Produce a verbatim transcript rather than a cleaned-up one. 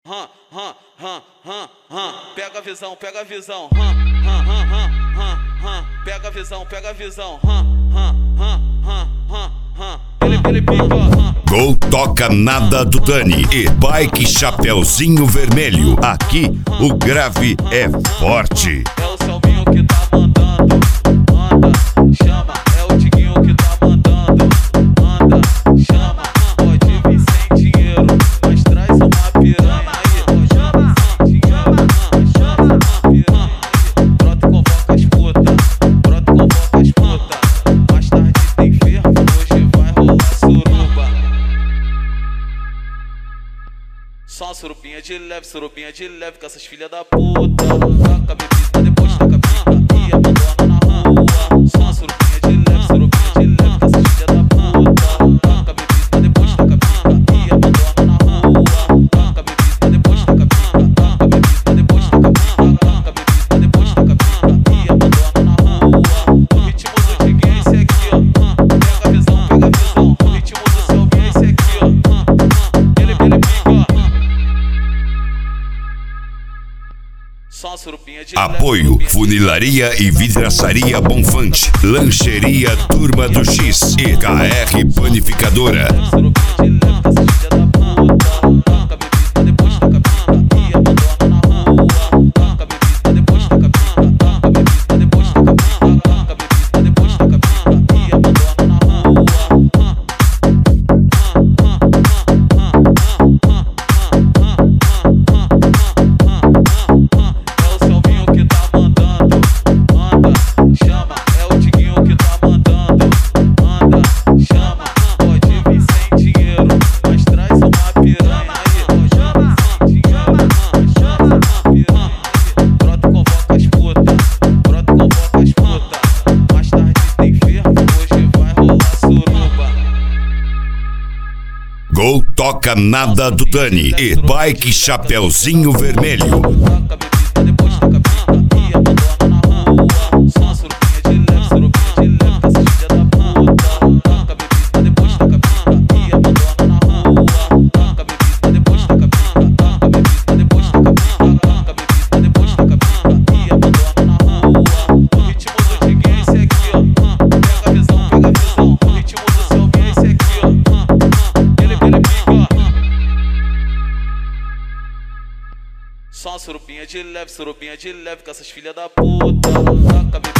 Hum, hum, hum, hum, hum. Pega a visão, pega a visão. Hum, hum, hum, hum, hum, hum. Pega a visão, pega a visão. Hum, hum, hum, hum, hum, hum. Ele, ele pica. Hum. Gol toca nada do Dani e Bike Chapeuzinho Vermelho. Aqui o grave é forte. É o Selminho que tá mandando, manda, chama. É o Tiguinho que tá mandando, manda, chama. Pode vir sem dinheiro, mas traz uma piranha aí. Chama, chama, chama uma piranha aí. Brota e convoca as putas, brota e convoca as putas. Mais tarde tem ferro, hoje vai rolar suruba. Só uma surubinha de leve, surubinha de leve com essas filhas da puta. Taca bebida, depois taca pica e abandona na rua. Só uma surubinha de leve, surubinha de leve com essas filhas da puta. Taca bebida, depois taca pica e abandona na rua. Taca bebida, depois taca pica, taca bebida, depois taca pica, taca bebida, depois taca pica e abandona na rua. O ritmo do Tiguinho é esse aqui, ó. Pega a visão, pega a visão. O ritmo do Selminho é esse aqui, ó. Ele, ele pica, ó. Só surubinha de Apoio Funilaria e Vidraçaria Bonfante, Lancheria Turma do X e K R Panificadora. Gol toca nada do Dani e Bike Chapeuzinho Vermelho. Só surubinha de leve, surubinha de leve com essas filhas da puta. Taca